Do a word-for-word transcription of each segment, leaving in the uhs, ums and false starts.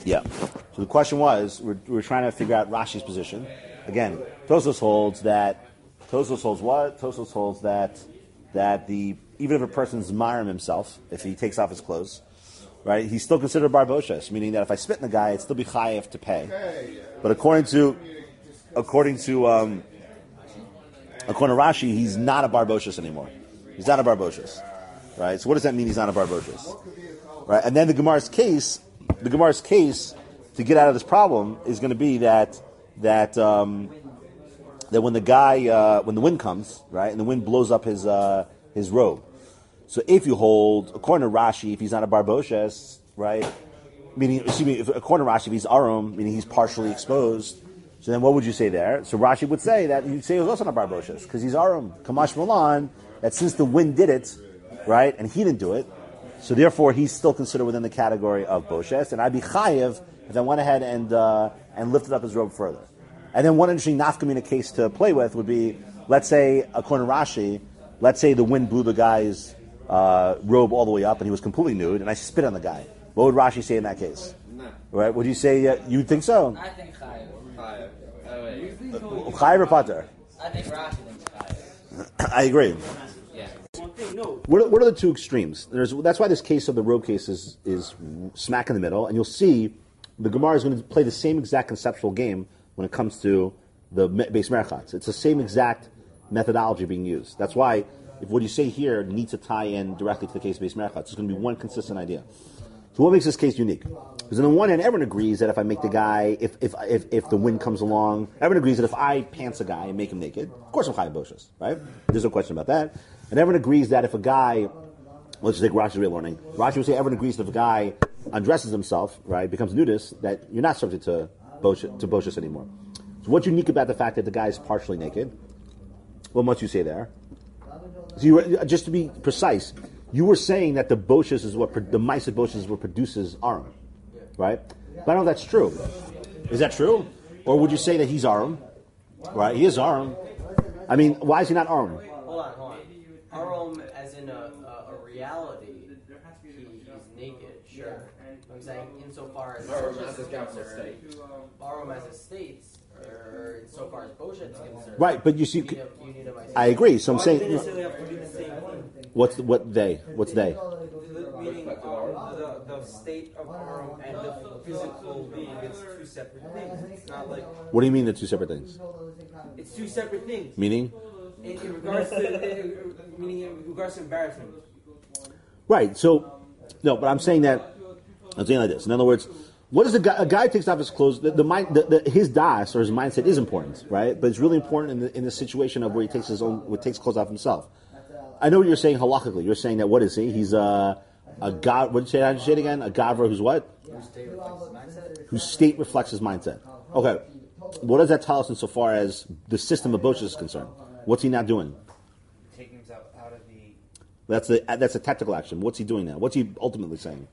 Yeah. So the question was, we're, we're trying to figure out Rashi's position. Again, Tosfos holds that, Tosfos holds what? Tosfos holds that, that the, even if a person's marim himself, if he takes off his clothes, right, he's still considered bar boshes, meaning that if I spit in the guy, it'd still be chayev to pay. But according to, according to, um, according to Rashi, he's not a bar boshes anymore. He's not a bar boshes. Right? So what does that mean he's not a bar boshes? Right? And then the Gemara's case, the Gemara's case to get out of this problem is going to be that that um, that when the guy uh, when the wind comes, right, and the wind blows up his uh, his robe. So if you hold, according to Rashi, if he's not a bar boshes, right, meaning excuse me, if, according to Rashi, if he's arum, meaning he's partially exposed, so then what would you say there? So Rashi would say that you'd say he was also not bar boshes because he's arum. Kamash Malan, that since the wind did it, right, and he didn't do it, so therefore he's still considered within the category of boshes, and I'd be chayev if I went ahead and uh, and lifted up his robe further. And then one interesting nafkamina case to play with would be, let's say, according to Rashi, let's say the wind blew the guy's uh, robe all the way up and he was completely nude, and I spit on the guy. What would Rashi say in that case? No. Right? Would you say uh, you'd think so? I think chayev. Chayev. Oh wait. Uh, chayev or pater? I think Rashi thinks chayev. I agree. Yeah. What are, what are the two extremes? There's, that's why this case of the robe case is, is smack in the middle, and you'll see the Gemara is going to play the same exact conceptual game when it comes to the base merchatz. It's the same exact methodology being used. That's why if what you say here needs to tie in directly to the case of base merchatz, it's going to be one consistent idea. So what makes this case unique? Because on the one hand, everyone agrees that if I make the guy, if if if, if the wind comes along, everyone agrees that if I pants a guy and make him naked, of course I'm chayav boshes, right? There's no question about that. And everyone agrees that if a guy, let's just take Rashi's real learning, Rashi would say everyone agrees that if a guy undresses himself, right, becomes nudist, that you're not subject to boshes, to boshes anymore. So what's unique about the fact that the guy is partially naked? What must you say there? So you were, just to be precise, you were saying that the boshes is what the mice of boshes is what produces arum, right? But I don't know if that's true. Is that true, or would you say that he's arum? Right, he is arum. I mean, why is he not arum? Hold on, hold on. Arum, as in a, a, a reality, he, he's naked. Sure, I'm saying insofar as Arum as a capital state. Arum as a state, or insofar as Boshet is concerned. Right, but you see, you need a, you need a I agree. So I'm Why saying, do they necessarily have to be the same thing? what's the, what they? What's they? Meaning um, the, the state of Arum and the physical being, it's two separate things. It's not like... What do you mean the two separate things? It's two separate things. Meaning? In, in regards to, in, meaning in regards to embarrassment. Right. So, no, but I'm saying that, I'm saying like this. In other words, what is the guy, a guy takes off his clothes, the, the mind, the, the, his das or his mindset is important, right? But it's really important in the, in the situation of where he takes his own, where he takes clothes off himself. I know what you're saying halakhically. You're saying that, what is he? He's a, a god, what did you say, how did you say it again? A gavra who's what? Whose state reflects his mindset. Okay. What does that tell us insofar as the system of Boshes is concerned? What's he not doing? Taking himself out of the... That's a, that's a tactical action. What's he doing now? What's he ultimately saying?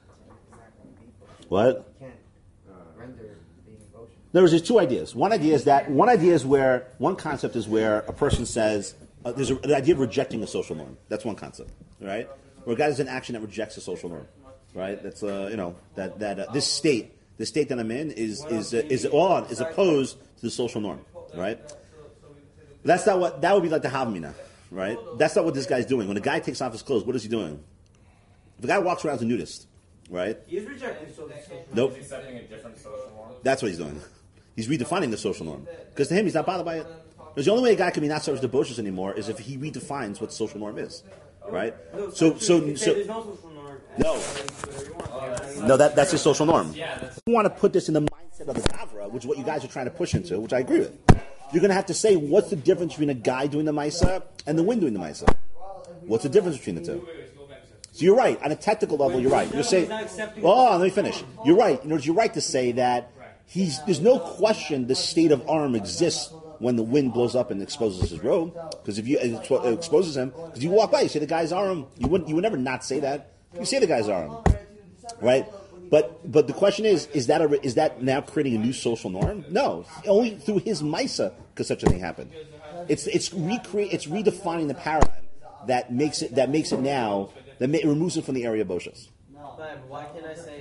What? Can't render being Boshes. In other words, there's two ideas. One idea is that, one idea is where, one concept is where a person says, uh, there's a, the idea of rejecting a social norm. That's one concept, right? Where a guy does an action that rejects a social norm, right? That's, uh, you know, that, that uh, this state, the state that I'm in is, is, uh, is, on, is opposed to the social norm, right? That's not what, that would be like the Havmina, right? That's not what this guy's doing. When a guy takes off his clothes, what is he doing? The guy walks around as a nudist, right? He's rejecting social norm. Nope. He's setting a different social norm. That's what he's doing. He's redefining the social norm. Because to him, he's not bothered by it. Because the only way a guy can be not subject to Boshes anymore is if he redefines what the social norm is, right? No, So, so, so, there's no social norm. no. No, that, that's his social norm. You want to put this in the mindset of the Gavra, which is what you guys are trying to push into, which I agree with. You're going to have to say, what's the difference between a guy doing the Maisa and the wind doing the Maisa? What's the difference between the two? So you're right. On a technical level, you're right. You're saying, oh, let me finish. You're right. In other words, you're right to say that he's, there's no question the state of arm exists when the wind blows up and exposes his robe. Because if you it exposes him, because you walk by, you say the guy's arm. You wouldn't, you would never not say that. You say the guy's arm, right? But but the question is, is that a, is that now creating a new social norm? No, only through his Maisa could such a thing happen. It's it's recreate it's redefining the paradigm that makes it that makes it now that ma- removes it from the area of Boshes. But why can't I say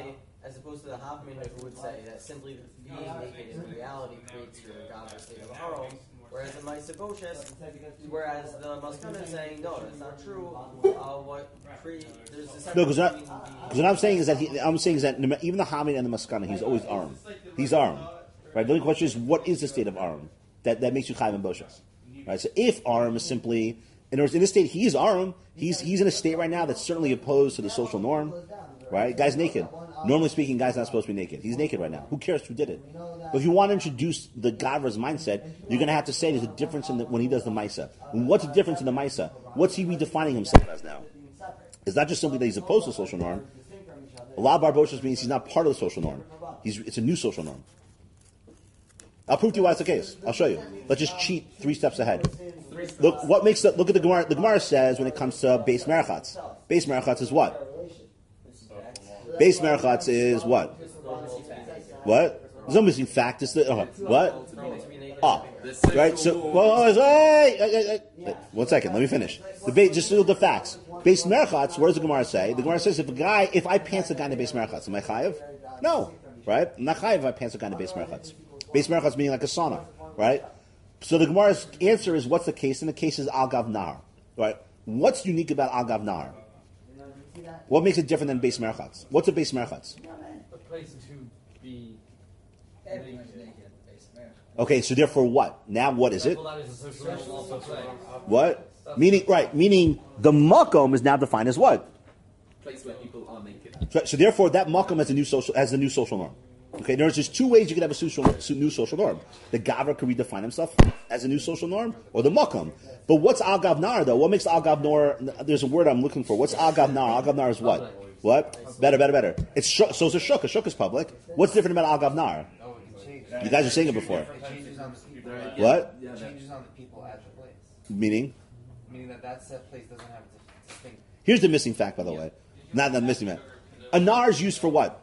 as opposed to the Hafmina who would say that simply being naked in reality creates your godless state of Aron, whereas the Maisa Boshes, whereas the Maskana is saying, no, that's not true. Uh, what pre, there's a No, because what I'm saying is that he, I'm saying is that even the Hamid and the Maskana, he's always Aron. He's Aron. Right? The only question is, what is the state of Aron that, that makes you Chayv and Boshes? Right? So if Aron is simply, in other words, in this state, he is Aron. He's he's in a state right now that's certainly opposed to the social norm. Right? Guy's naked. Normally speaking, guy's not supposed to be naked. He's naked right now. Who cares who did it? But if you want to introduce the Gavra's mindset, you're going to have to say there's a difference in the, when he does the Maisa. And what's the difference in the Maisa? What's he redefining himself as now? It's not just simply that he's opposed to the social norm. A lot of Barboshes means he's not part of the social norm. He's, it's a new social norm. I'll prove to you why it's the case. I'll show you. Let's just cheat three steps ahead. Look what makes the, look at the Gemara. The Gemara says when it comes to base merachatz. Base merachatz is what? Base merachatz is what? What? There's no missing fact. It's the uh, what? Ah, right. So, well, hey, hey, hey, one second. Let me finish. The base, just the facts. Base merachatz. What does the Gemara say? The Gemara says if a guy, if I pants a guy in the base merachatz, am I chayiv? No, right? I'm not chayiv if I pants a guy in the base merachatz. Base merachatz meaning like a sauna, right? So the Gemara's answer is what's the case? And the case is al gav nar, right? What's unique about al gav nar? What makes it different than base merachatz? What's a base merachatz? A place to be Okay, so therefore what? Now what is it? Well, that is a social also say. What? Meaning, right, meaning the makom is now defined as what? Place where people are naked. So, so therefore that makom has a new social, has a new social norm. Okay, there's just two ways you can have a social, new social norm. The Gavra could redefine himself as a new social norm, or the makom. But what's al gav nar though? What makes al gav nar? There's a word I'm looking for. What's al gav nar? Al gav nar is what? What? Better, better, better. It's sh- so it's a shuk. A shuk is public. What's different about al gav nar? You guys were saying it before. It changes on the people. What? It changes on the people at the place. Meaning? Meaning that that set place doesn't have a distinct. Here's the missing fact, by the way. Not the missing fact. A nar is used for what?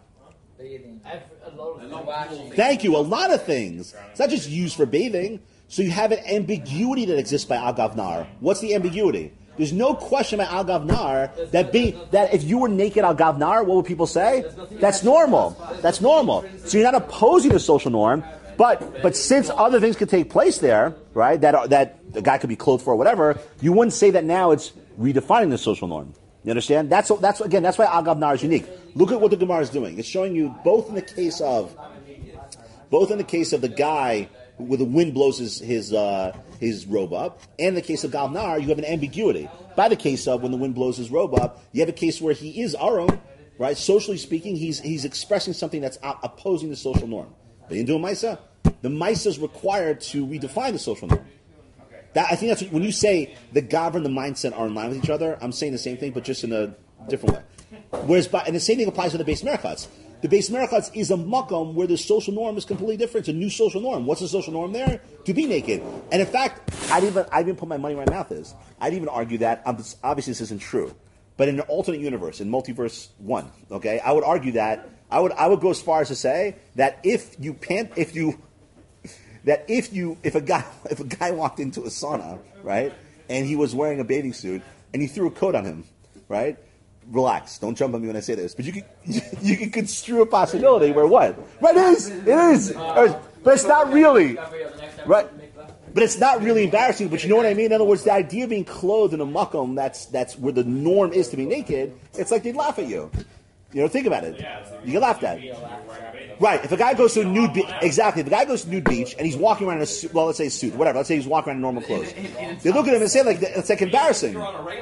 Thank you. A lot of things. It's not just used for bathing. So you have an ambiguity that exists by al gav nar. What's the ambiguity? There's no question about al gav nar that being that if you were naked al gav nar, what would people say? That's normal. That's normal. So you're not opposing the social norm, but but since other things could take place there, right? That that the guy could be clothed for or whatever, you wouldn't say that now it's redefining the social norm. You understand? That's that's again. That's why al gav nar is unique. Look at what the Gemara is doing. It's showing you both in the case of both in the case of the guy where the wind blows his his, uh, his robe up, and in the case of gav nar, you have an ambiguity. By the case of when the wind blows his robe up, you have a case where he is aron, right? Socially speaking, he's he's expressing something that's opposing the social norm. But you do a maisa. The maisa is required to redefine the social norm. That, I think that's when you say the gavra and the mindset are in line with each other. I'm saying the same thing, but just in a different way. Whereas, by, and the same thing applies to the base merachatz. The base merachatz is a makom where the social norm is completely different. It's a new social norm. What's the social norm there? To be naked. And in fact, I'd even I'd even put my money where my mouth is. I'd even argue that um, obviously this isn't true, but in an alternate universe, in multiverse one, okay, I would argue that I would I would go as far as to say that if you pant if you that if you if a guy if a guy walked into a sauna, right, and he was wearing a bathing suit and you threw a coat on him, right? Relax, don't jump on me when I say this, but you can you can construe a possibility where what? Right, it is, it is, but it's not really, right? But it's not really embarrassing. But you know what I mean? In other words, the idea of being clothed in a makom that's that's where the norm is to be naked. It's like they'd laugh at you. You know, think about it. You get laughed at. Right. If a guy goes to a nude beach, exactly. If a guy goes to a nude beach and he's walking around in a suit, well, let's say a suit, whatever. Let's say he's walking around in normal clothes. They look at him and say, like, it's like embarrassing.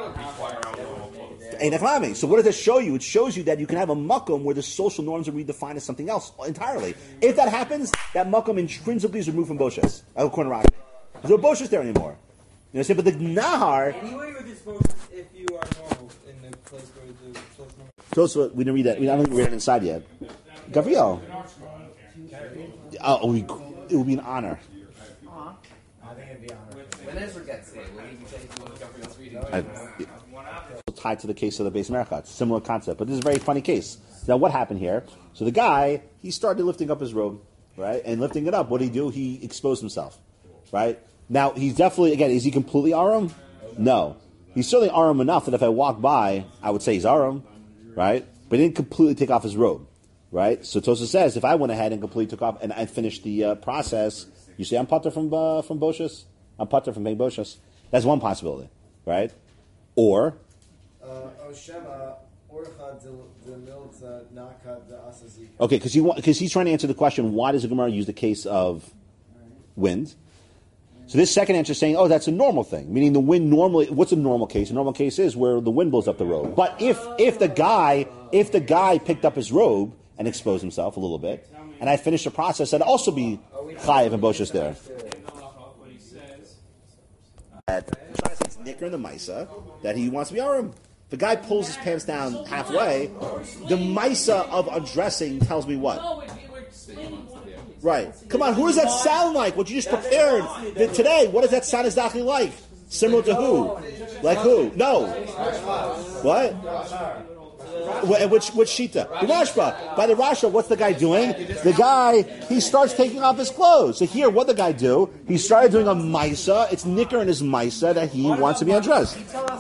So what does that show you? It shows you that you can have a makom where the social norms are redefined as something else entirely. If that happens, that makom intrinsically is removed from Boshes. According to Rashi. There's no Boshes there anymore. You know what I'm saying? But the Nahar... Anyway, with this Boshes, if you are normal in the place where the social norm... So we didn't read that. We don't think we read it inside yet. Gabriel. Oh, it would be an honor. I think it'd be honored. When Ezra gets here, will he be saying Gabriel's reading? I, tied to the case of the base merachatz. Similar concept. But this is a very funny case. Now, what happened here? So the guy, he started lifting up his robe, right? And lifting it up, what did he do? He exposed himself, right? Now, he's definitely, again, is he completely arum? No. He's certainly arum enough that if I walk by, I would say he's arum, right? But he didn't completely take off his robe. right? So Tosa says, if I went ahead and completely took off and I finished the uh, process, you say I'm pater from uh, from boshus. I'm pater from being boshus. That's one possibility, right? Or okay, because he because he's trying to answer the question: why does the Gemara use the case of wind? So this second answer is saying, oh, that's a normal thing, meaning the wind normally. What's a normal case? A normal case is where the wind blows up the robe. But if if the guy if the guy picked up his robe and exposed himself a little bit, and I finished the process, that'd also be chayiv and boshus there. That it's nicker in the Maisa that he wants to be arum. The guy pulls his pants down halfway. The Maisa of undressing tells me what? Right. Come on, who does that sound like? What you just prepared today? What does that sound exactly like? Similar to who? Like who? No. What? Which which shita? The Rashba. By the Rashba, what's the guy doing? The guy, he starts taking off his clothes. So here, what the guy do? He started doing a Maisa. It's nicker in his Maisa that he wants to be undressed.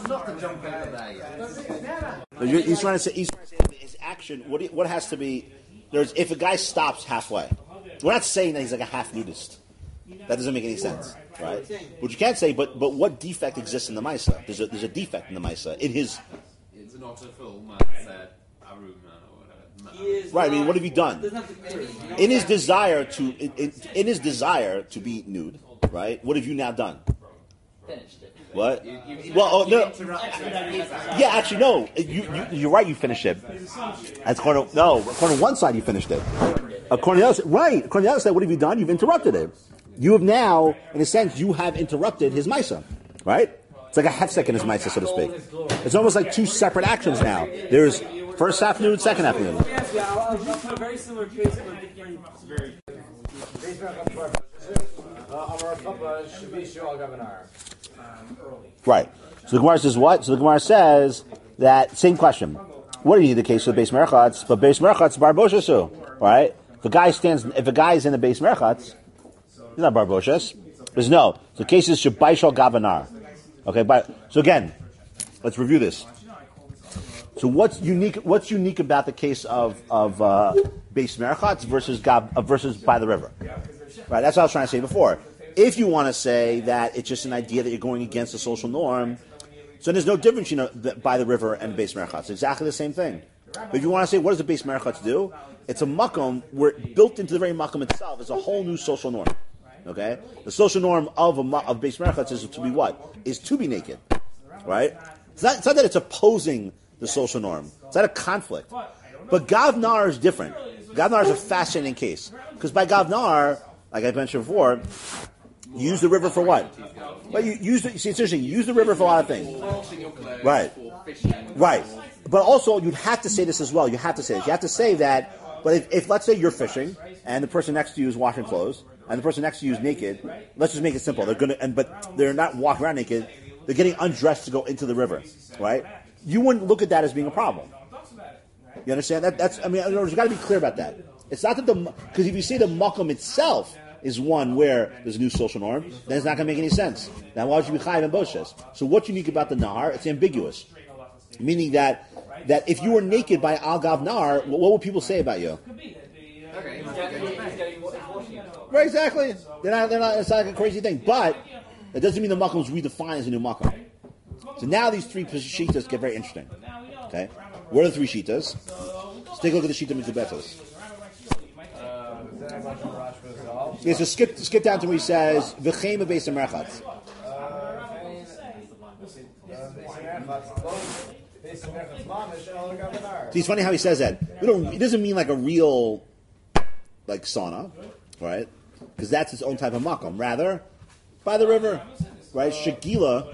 He's trying to say, he's trying to say his action, what, what has to be, there's, if a guy stops halfway, we're not saying that he's like a half nudist. That doesn't make any sense, right? But you can't say, but but what defect exists in the Maisa? There's a, there's a defect in the Maisa. In his... It's not a full man said, Arum or whatever. Right, I mean, what have you done? In his desire to, in, in his desire to be nude, right? What have you now done? Finished it. What? You, you, you, Well, oh, you no. interrupted. Yeah, actually, no. You, you, you're right, you finished it. That's according to, no, according to one side, you finished it. According to the other side, right. According to the other side, what have you done? You've interrupted it. You have now, in a sense, you have interrupted his Maisa, right? It's like a hefsek in his Maisa, so to speak. It's almost like two separate actions now. There's first half nude, second half nude. Yeah, I'll, I'll just put a very similar case, but different. Very. Right. So the Gemara says what? So the Gemara says that, same question. What do you need the case of the base merchatz? But base merchatz bar boshasu, right? If a guy stands, if a guy is in the base merchatz, he's not bar boshas. There's no. So the case is shabaishal gavanar. Okay, but so again, let's review this. So what's unique? What's unique about the case of of uh, base merchatz versus gab, uh, versus by the river? Right. That's what I was trying to say before. If you want to say that it's just an idea that you're going against the social norm, so there's no difference, you know, the, by the river and base merchatz. It's exactly the same thing. But if you want to say, what does the base merchatz do? It's a makom where built into the very makom itself is a whole new social norm. Okay, the social norm of a of base merchatz is to be what? Is to be naked, right? It's not, it's not that it's opposing the social norm. It's not a conflict. But Gavnar is different. Gavnar is a fascinating case because by Gavnar, like I mentioned before, you use the river for what? Well, you use the, see, it's interesting. You use the river for a lot of things, right? Right. But also, you'd have to say this as well. You have to say this. You have to say that. But if, if let's say you're fishing and the person next to you is washing clothes and the person next to you is naked, let's just make it simple. They're gonna, and but they're not walking around naked. They're getting undressed to go into the river, right? You wouldn't look at that as being a problem. You understand that? That's. I mean, you got to be clear about that. It's not that the because if you say the makom itself is one where there's a new social norm, then it's not going to make any sense. Now, why would you be chayiv and boshes? So, what's unique about the nahar? It's ambiguous, meaning that that if you were naked by al gav nahar, what, what would people say about you? Okay. Right, exactly. They're not. They're not. It's not like a crazy thing, but it doesn't mean the makom is redefined as a new makom. So now these three shitas get very interesting. Okay, what are the three shitas? Let's take a look at the shita mikubetos. Okay, so skip skip down to where he says v'chein beis merchatz. See, it's funny how he says that. We don't. It doesn't mean like a real, like sauna, right? Because that's its own type of makom. Rather, by the river, right? Shagila.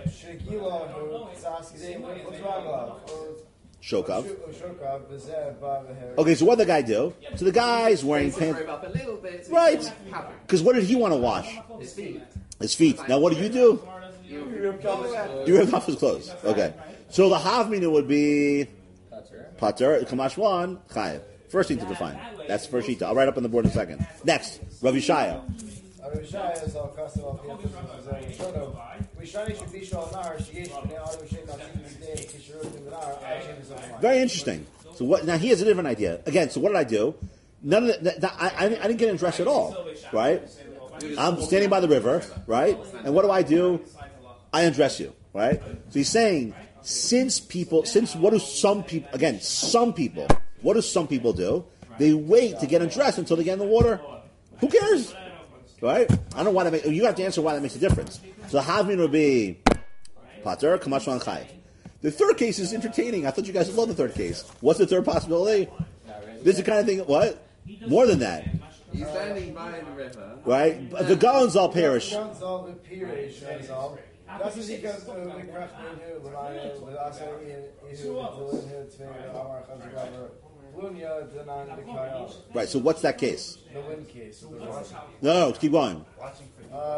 Shokav. Okay, so what did the guy do? So the guy's wearing pants. Right. Because what did he want to wash? His feet. His feet. Now what do you do? You ripped off You ripped off his clothes. Okay. So the havmina would be pater, kamash one, chayev. First thing to define. That's the first sheet. I'll write up on the board in a second. Next, Rav Yishaya. Very interesting. So what? Now he has a different idea. Again, so what did I do? None of that. that I, I, I didn't get undressed at all, right? I'm standing by the river, right? And what do I do? I undress you, right? So he's saying, since people, since what do some people? Again, some people. What do some people do? They wait to get undressed until they get in the water. Who cares? Right? I don't know why that makes. You have to answer why that makes a difference. So Havmin would be Pater Kamashwan Chai. The third case is entertaining. I thought you guys would love the third case. What's the third possibility? This is the kind of thing. What? More than that. He's standing by the river. Right? The Gons all perish. Das ist die ganze Kraft hier, weil wir also in hier Right, so what's that case? The wind case. No, no, keep going. Uh,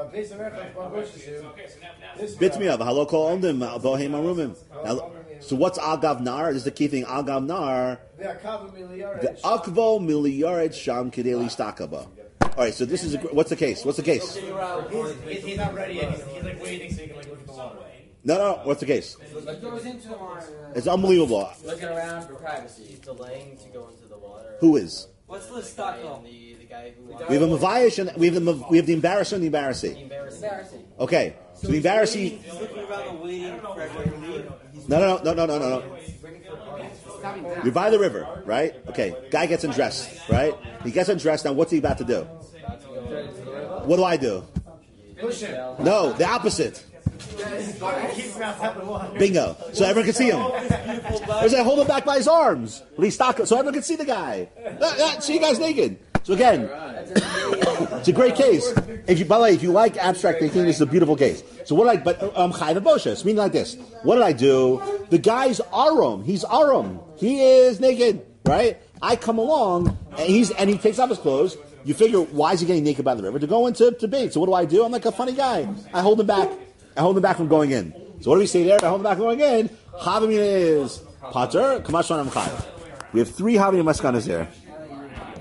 Bit me up. Hello, call on them. Bohem Arumim. So what's Agav Nar? This is the key thing. Agav Nar. The Akvo Miliyared Sham Kedeli Stakaba. All right, so this is a, what's the case? What's the case? He's, he's not ready yet. He's, he's like waiting so he can like look at the water. No, no. What's the case? He goes into the water. It's unbelievable. Looking around for privacy. He's delaying to go into the water. Who is? What's the stock though? The, the guy who We have a Mavayish and we have the we have the embarrasser and the embarrassee. embarrassing. Okay, so the embarrassee. He's looking around and waiting for everyone to leave. No, no, no, no, no, no, no. You're by the river, right? Okay, guy gets undressed, right? He gets undressed. Now, what's he about to do? What do I do? Push him. No, the opposite. Bingo. So everyone can see him. There's I hold him back by his arms. Please stop, so everyone can see the guy. Ah, ah, see you guys naked. So again, it's a great case. If you, by the way, if you like abstract thinking, this is a beautiful case. So what did I? But um, Chayv Boshes, meaning like this. What did I do? The guy's arum. He's arum. He is naked, right? I come along and he's and he takes off his clothes. You figure, why is he getting naked by the river? To go into to bathe. So what do I do? I'm like a funny guy. I hold him back. I hold him back from going in. So what do we say there? I hold him back from going in. Havim is Pater, Kamashwan Amchai. We have three Havim Maskanas there.